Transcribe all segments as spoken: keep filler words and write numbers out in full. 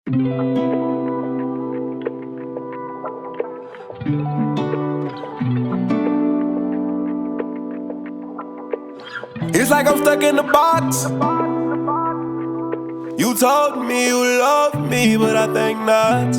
It's like I'm stuck in the box. You told me you love me, but I think not.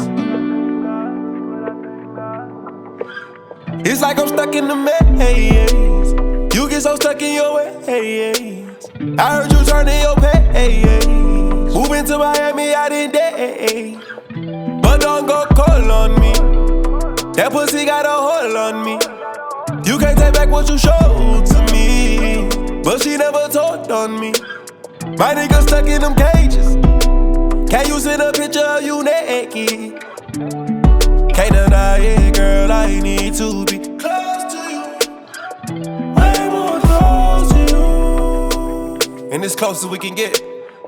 It's like I'm stuck in the maze. You get so stuck in your ways. I heard you turning your page. Moving to Miami out in days. But don't go call on me. That pussy got a hold on me. You can't take back what you showed to me, but she never told on me. My nigga stuck in them cages. Can't you send a picture of you naked? Can't deny it, girl, I need to be close to you. Way more close to you. And as close as we can get.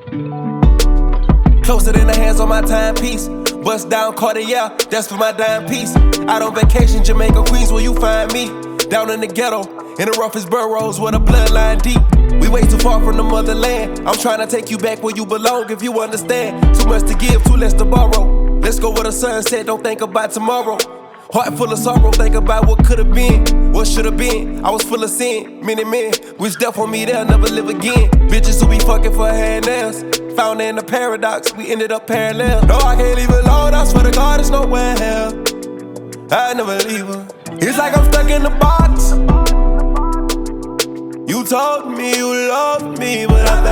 Closer than the hands on my timepiece. Bust down Cartier, that's for my dime piece. Out on vacation, Jamaica, Queens, where you find me. Down in the ghetto, in the roughest boroughs where the bloodline deep. We way too far from the motherland. I'm trying to take you back where you belong, if you understand. Too much to give, too less to borrow. Let's go where the sun set, don't think about tomorrow. Heart full of sorrow, think about what could've been, what should've been. I was full of sin, many men wish death on me, they'll never live again. Bitches who be fucking for hair and nails, found in the paradox, we ended up parallel. No, I can't leave her alone, I swear to God, it's nowhere hell. I never leave her. It's like I'm stuck in the box. You told me you love me, but I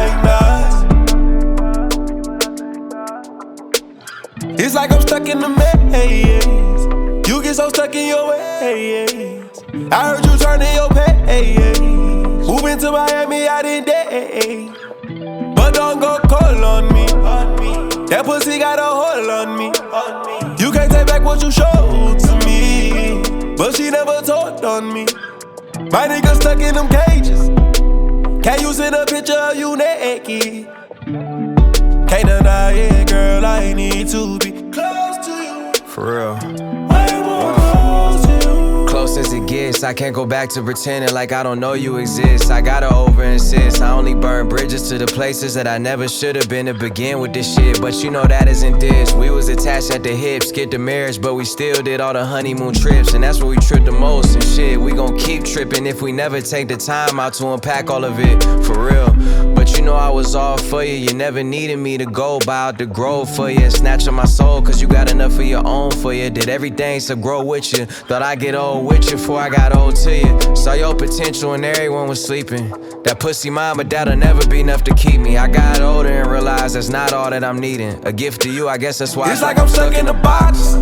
think not. It's like I'm stuck in the maze. You get so stuck in your ways. I heard you turning your page. Moving to Miami out in days. But don't go call on me. That pussy got a hold on me. You can't take back what you showed to me, but she never told on me. My nigga stuck in them cages. Can't you send a picture of you naked? Can't deny it, girl, I need to be close to you. For real. Way more close to you. Close as it gets, I can't go back to pretending like I don't know you exist. I gotta over insist, I only burn bridges to the places that I never should've been to begin with this shit. But you know that isn't this. We was attached at the hip, skipped the marriage, but we still did all the honeymoon trips. And that's where we tripped the most and shit. We gon' keep tripping if we never take the time out to unpack all of it, for real. But you know I was all for you, you never needed me to go buy out the grove for you and snatch on my soul, cause you got enough of your own for you. Did everything to grow with you, thought I'd get old with you before I got old to you. Saw your potential and everyone was sleeping. That pussy mine, but that'll never be enough to keep me. I got older and realized that's not all that I'm needing. A gift to you, I guess that's why it's like I'm stuck in the box.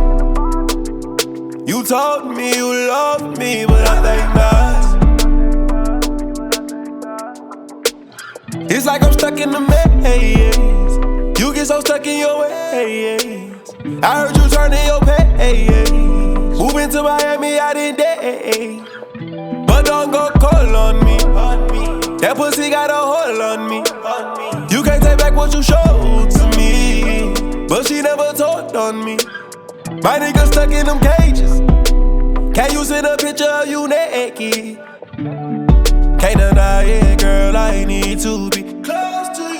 You told me you love me, but I think not. It's like I'm stuck in the maze. You get so stuck in your ways. I heard you turning your page. Moving to Miami out in days. But don't go call on me. That pussy got a hold on me. You can't take back what you showed to me, but she never told on me. My nigga stuck in them cages. Can't you send a picture of you naked? Can't deny it, girl, I need to be close to you.